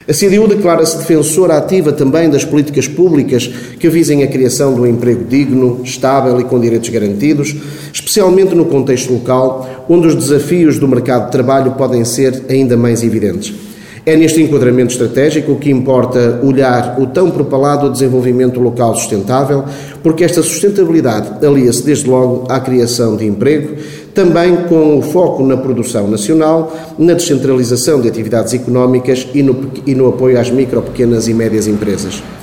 A CDU declara-se defensora ativa também das políticas públicas que visem a criação de um emprego digno, estável e com direitos garantidos, especialmente no contexto local, onde os desafios do mercado de trabalho podem ser ainda mais evidentes. É neste enquadramento estratégico que importa olhar o tão propalado desenvolvimento local sustentável, porque esta sustentabilidade alia-se desde logo à criação de emprego, também com o foco na produção nacional, na descentralização de atividades económicas e no apoio às micro, pequenas e médias empresas.